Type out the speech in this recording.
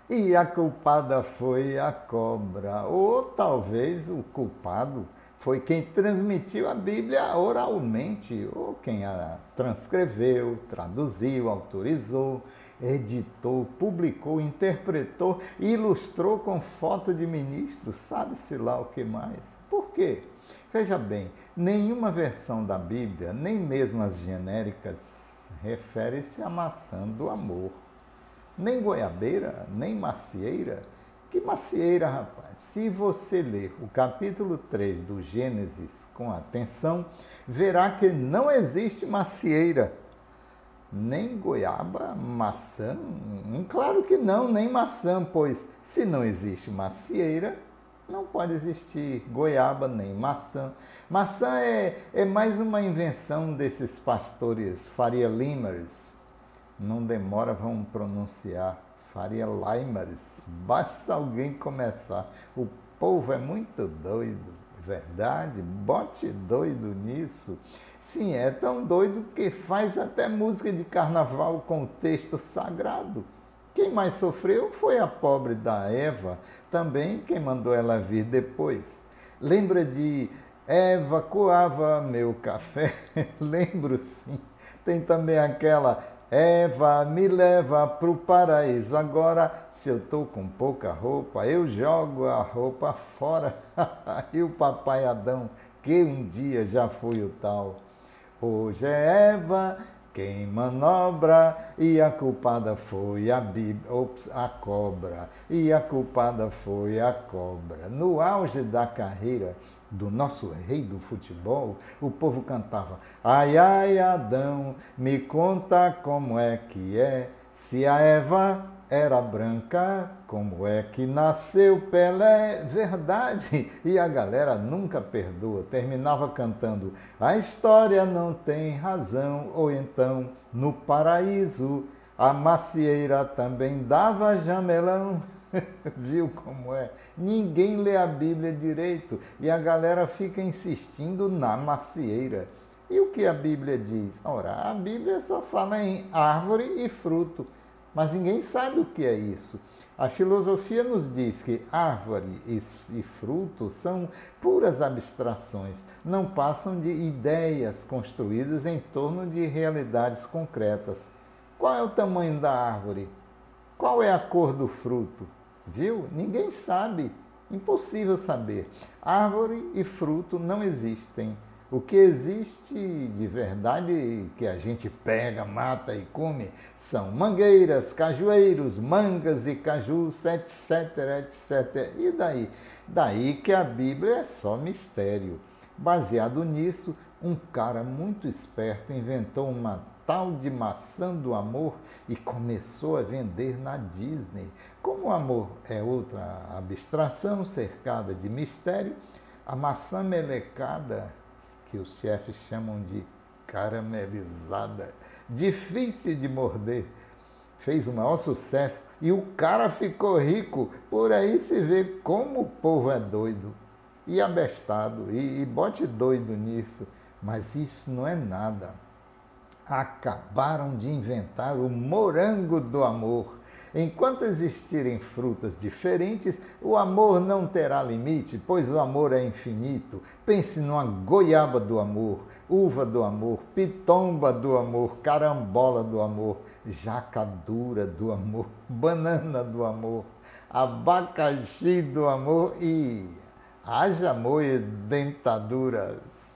e a culpada foi a cobra. Ou talvez o culpado foi quem transmitiu a Bíblia oralmente, ou quem a transcreveu, traduziu, autorizou, editou, publicou, interpretou, ilustrou com foto de ministro, sabe-se lá o que mais. Por quê? Veja bem, nenhuma versão da Bíblia, nem mesmo as genéricas, refere-se à maçã do amor. Nem goiabeira, nem macieira. Que macieira, rapaz? Se você ler o capítulo 3 do Gênesis com atenção, verá que não existe macieira. Nem goiaba, maçã? Claro que não, nem maçã, pois se não existe macieira, não pode existir goiaba nem maçã. Maçã é mais uma invenção desses pastores Faria Limers. Não demora, vão pronunciar Faria Limers. Basta alguém começar. O povo é muito doido, verdade? Bote doido nisso. Sim, é tão doido que faz até música de carnaval com texto sagrado. Quem mais sofreu foi a pobre da Eva, também quem mandou ela vir depois. Lembra de Eva coava meu café? Lembro sim. Tem também aquela Eva me leva pro paraíso. Agora, se eu tô com pouca roupa, eu jogo a roupa fora. E o papai Adão, que um dia já foi o tal. Hoje é Eva quem manobra e a culpada foi a cobra. E a culpada foi a cobra. No auge da carreira do nosso rei do futebol, o povo cantava: ai, ai, Adão, me conta como é que é, se a Eva era branca, como é que nasceu Pelé? Verdade! E a galera nunca perdoa, terminava cantando: a história não tem razão, ou então, no paraíso, a macieira também dava jamelão. Viu como é? Ninguém lê a Bíblia direito e a galera fica insistindo na macieira. E o que a Bíblia diz? Ora, a Bíblia só fala em árvore e fruto, mas ninguém sabe o que é isso. A filosofia nos diz que árvore e fruto são puras abstrações, não passam de ideias construídas em torno de realidades concretas. Qual é o tamanho da árvore? Qual é a cor do fruto? Viu? Ninguém sabe. Impossível saber. Árvore e fruto não existem. O que existe de verdade que a gente pega, mata e come são mangueiras, cajueiros, mangas e cajus, etc, etc. E daí? Daí que a Bíblia é só mistério. Baseado nisso, um cara muito esperto inventou uma tal de maçã do amor e começou a vender na Disney. Como o amor é outra abstração cercada de mistério, a maçã melecada, que os chefes chamam de caramelizada, difícil de morder, fez o maior sucesso e o cara ficou rico. Por aí se vê como o povo é doido e abestado, e bote doido nisso. Mas isso não é nada. Acabaram de inventar o morango do amor. Enquanto existirem frutas diferentes, o amor não terá limite, pois o amor é infinito. Pense numa goiaba do amor, uva do amor, pitomba do amor, carambola do amor, jacadura do amor, banana do amor, abacaxi do amor e haja amor e dentaduras.